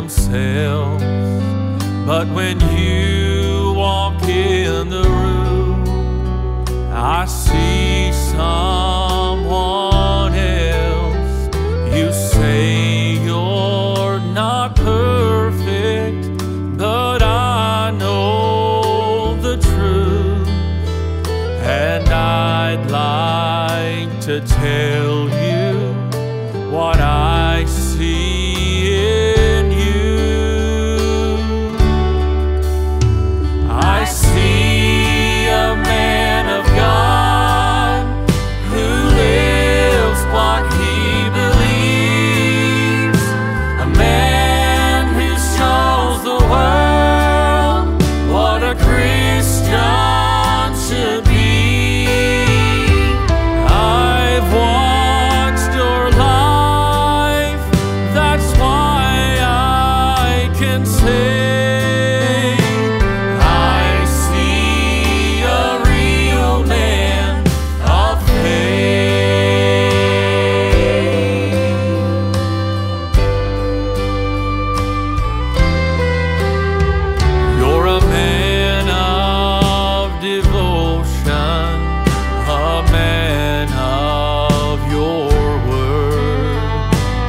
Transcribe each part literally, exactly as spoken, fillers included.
themselves. But when you walk in the room, I see someone else. You say you're not perfect, but I know the truth, and I'd like to tell you what I see in you. I see a man of God who lives what he believes, a man who shows the world what a Christian should be. I've watched your life, that's why I can say I see a real man of faith. You're a man of devotion, a man of your word,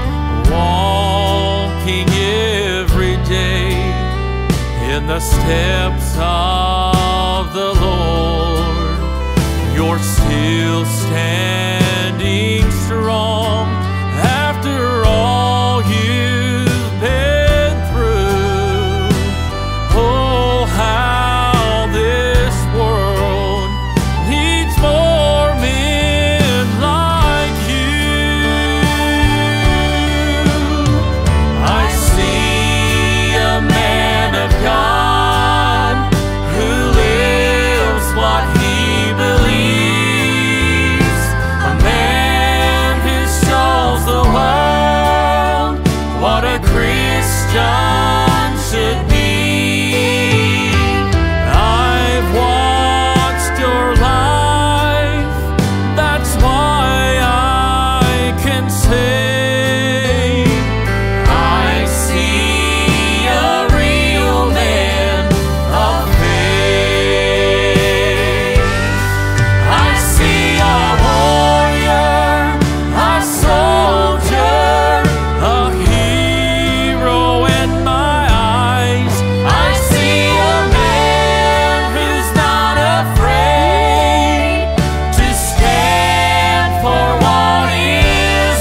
walking every day in the steps of the Lord. You're still standing strong after all you've been through. Oh, how this world needs more men like you. I see a man of God who lives what he believes, a man who shows the world what a Christian should be. I've watched your life, that's why I can say I see a real man of faith. I see a warrior, a soldier, a hero in my eyes. I see a man who's not afraid to stand for what is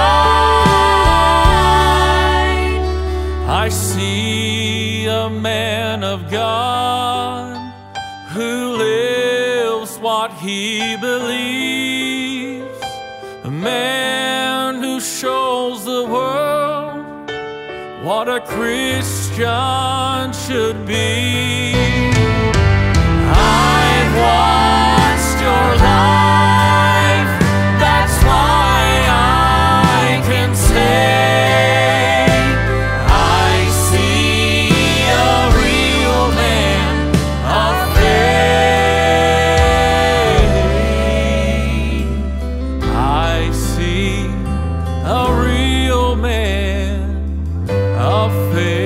right. I see a man of God who lives what he believes, a man who shows the world what a Christian should be. I've watched your life, that's why I can say I see a real man of faith. I see a real man of faith.